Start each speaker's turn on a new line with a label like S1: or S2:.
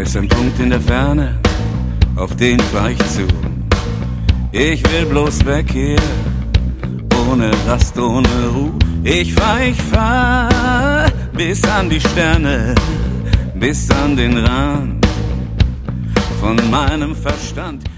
S1: ist ein Punkt in der Ferne, auf den fahr ich zu. Ich will bloß weg hier, ohne Rast, ohne Ruhe. Ich fahr bis an die Sterne, bis an den Rand von meinem Verstand.